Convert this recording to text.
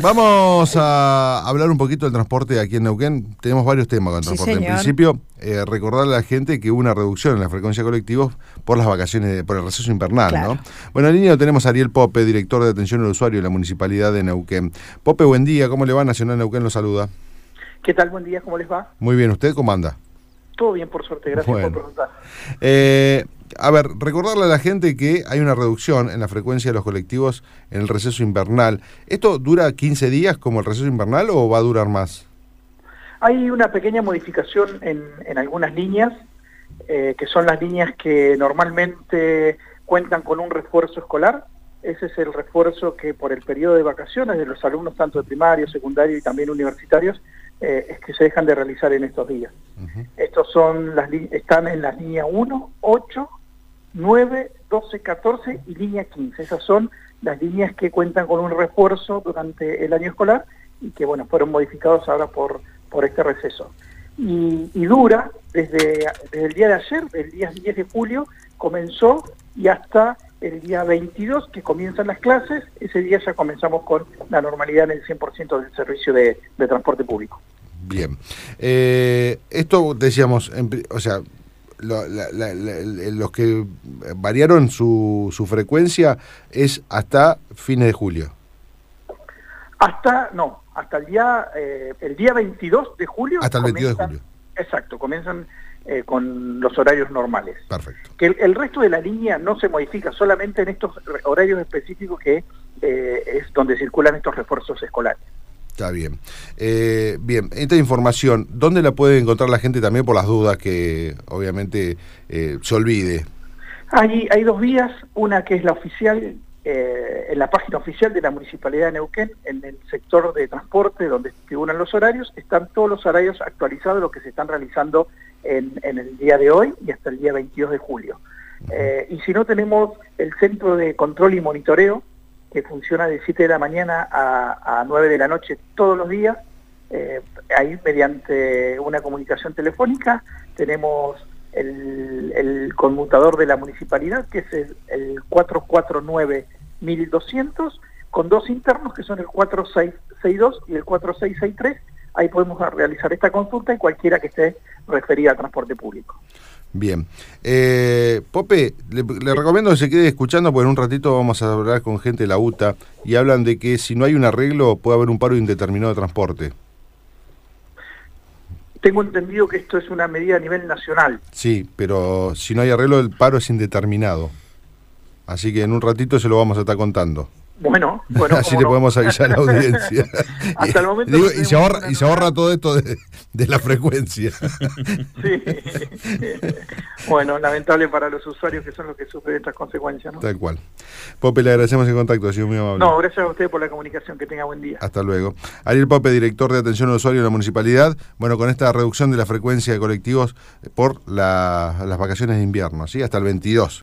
Vamos a hablar un poquito del transporte aquí en Neuquén. Tenemos varios temas con el transporte. Señor. En principio, recordarle a la gente que hubo una reducción en la frecuencia de colectivos por las vacaciones, por el receso invernal, Claro. ¿no? Bueno, en línea tenemos a Ariel Pope, director de atención al usuario de la Municipalidad de Neuquén. Pope, buen día, ¿cómo le va? Nacional Neuquén lo saluda. ¿Qué tal? Buen día, ¿cómo les va? Muy bien, ¿usted cómo anda? Todo bien, por suerte, gracias Bueno. por preguntar. A ver, recordarle a la gente que hay una reducción en la frecuencia de los colectivos en el receso invernal. ¿Esto dura 15 días como el receso invernal o va a durar más? Hay una pequeña modificación en algunas líneas, que son las líneas que normalmente cuentan con un refuerzo escolar. Ese es el refuerzo que por el periodo de vacaciones de los alumnos, tanto de primario, secundario y también universitarios, es que se dejan de realizar en estos días. Estos son están en las líneas 1, 8, 9, 12, 14 y línea 15. Esas son las líneas que cuentan con un refuerzo durante el año escolar y que, bueno, fueron modificados ahora por este receso. Y dura desde el día de ayer, el día 10 de julio, comenzó y hasta el día 22 que comienzan las clases. Ese día ya comenzamos con la normalidad en el 100% del servicio de transporte público. Bien. Esto decíamos, o sea, los que variaron su frecuencia es hasta fines de julio. Hasta el día 22 de julio. Hasta el 22 de julio. Exacto, comienzan con los horarios normales. Perfecto. Que el resto de la línea no se modifica, solamente en estos horarios específicos que es donde circulan estos refuerzos escolares. Está bien. Bien, esta información, ¿dónde la puede encontrar la gente también por las dudas que obviamente se olvide? Hay dos vías, una que es la oficial, en la página oficial de la Municipalidad de Neuquén, en el sector de transporte, donde figuran los horarios, están todos los horarios actualizados, los que se están realizando en el día de hoy y hasta el día 22 de julio. Y si no, tenemos el Centro de Control y Monitoreo, que funciona de 7 de la mañana a 9 de la noche todos los días. Ahí, mediante una comunicación telefónica, tenemos el conmutador de la municipalidad, que es el 449-1200, con dos internos, que son el 4662 y el 4663. Ahí podemos realizar esta consulta y cualquiera que esté referida al transporte público. Bien. Pope, le recomiendo que se quede escuchando, porque en un ratito vamos a hablar con gente de la UTA y hablan de que si no hay un arreglo puede haber un paro indeterminado de transporte. Tengo entendido que esto es una medida a nivel nacional. Sí, pero si no hay arreglo el paro es indeterminado. Así que en un ratito se lo vamos a estar contando. Bueno, así le podemos avisar a la audiencia. Hasta el momento Digo, no y se ahorra todo esto de la frecuencia. Sí. Bueno, lamentable para los usuarios, que son los que sufren estas consecuencias, ¿no? Tal cual. Pope, le agradecemos el contacto, ha sido muy amable. No, gracias a usted por la comunicación, que tenga buen día. Hasta luego. Ariel Pope, director de atención al usuario de la Municipalidad. Bueno, con esta reducción de la frecuencia de colectivos por las vacaciones de invierno, ¿sí? Hasta el 22.